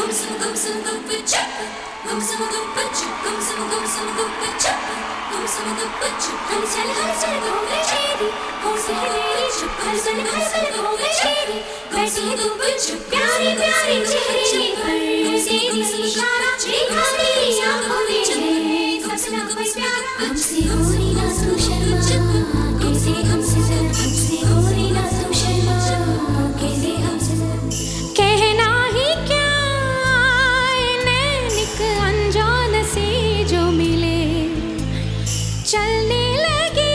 प्यारी प्यारी चेहरे पर से इशारा देखा मेरी आंखों में फसना कोई प्यार हमसे हो रही ना तू शर्मा कैसे हमसे जरा हमसे हो रही ना तू शर्मा कैसे हमसे जरा कहना ही क्या नैनिक अनजान से जो मिले चलने लगे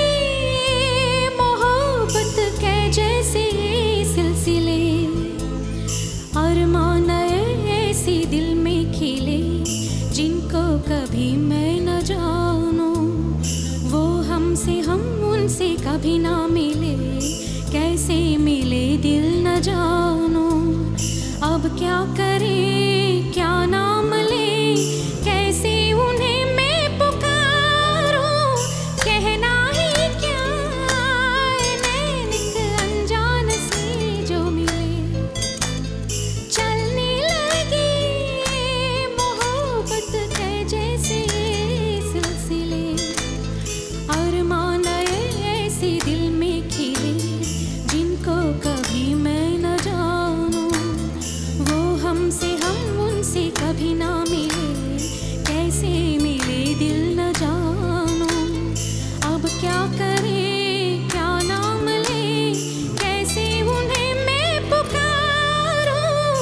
मोहब्बत के जैसे सिलसिले अरमान ऐसी दिल में खिले जिनको कभी मैं न जानूं वो हमसे हम उनसे कभी ना मिले कैसे मिले दिल न जानूं अब क्या करें क्या नाम ले कैसे उन्हें मैं पुकारूं कहना ही क्या नैनिक अनजान से जो मिले चलने लगे मोहब्बत के जैसे सिलसिले अरमान ऐसे दिल में खिले जिनको कभी मैं न जानूं वो हमसे हम उनसे कभी ना मिले कैसे मिले दिल न जानूं अब क्या करें क्या नाम ले कैसे उन्हें मैं पुकारूं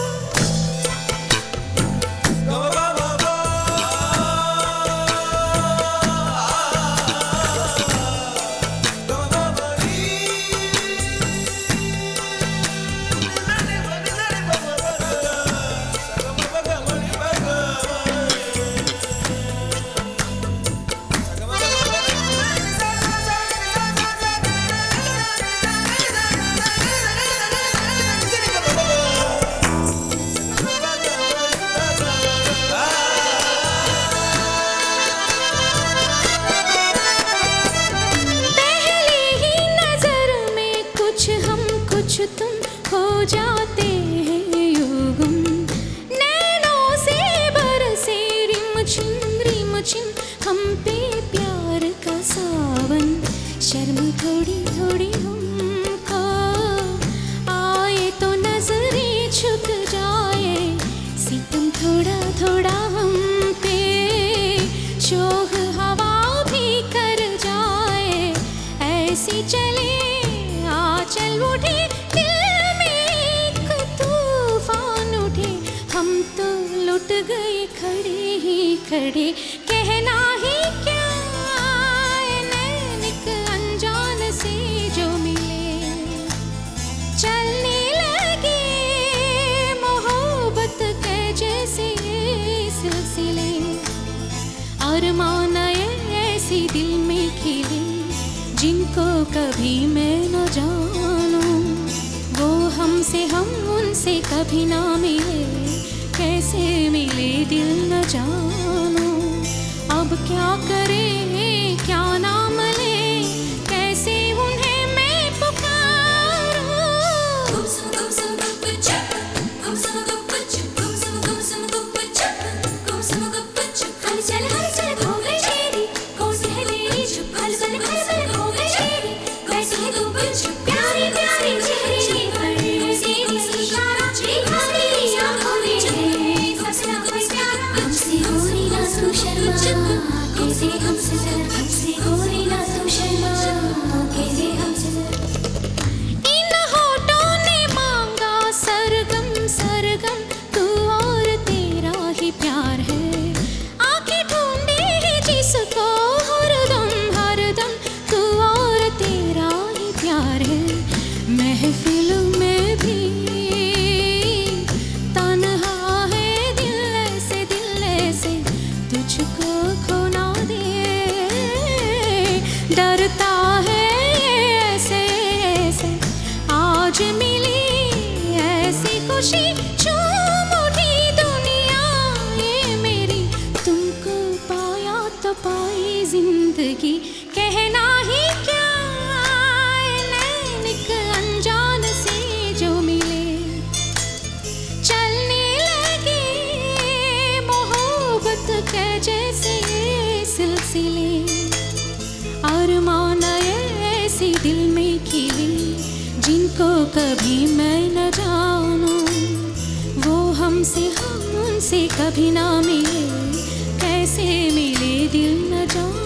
पहली ही नजर में कुछ हम कुछ तुम हो जाते हैं युगुम नैनों से बरसे रिम छिम हम पे प्यार का सावन शर्म थोड़ी थोड़ी हमको आए तो नजरें झुक जाए सितम थोड़ा थोड़ा हम पे शोख हवा भी कर जाए ऐसी चले आंचल उठे दिल में एक तूफान उठे हम तो लुट गए खड़े ही खड़े कहना ही क्या नैनिक अनजान से जो मिले चलने लगे मोहब्बत के जैसे सिलसिले अरमान ऐसी दिल में खिले जिनको कभी मैं न जानूं वो हमसे हम उनसे कभी ना मिले कैसे मिले दिल न जानूं अब क्या करें क्या नाम ले कैसे उन्हें मैं पुकारूं प्यारी प्यारी चेहरे पर से इशारा देखा मेरी आंखों में फसना कोई प्यार हमसे हो रही ना तू शर्मा कैसे हमसे जरा हमसे हो रही ना तू ऐसे दिल में खिले जिनको कभी मैं न जानूं। वो हमसे हम उनसे कभी ना मिले, कैसे मिले दिल न जानूं।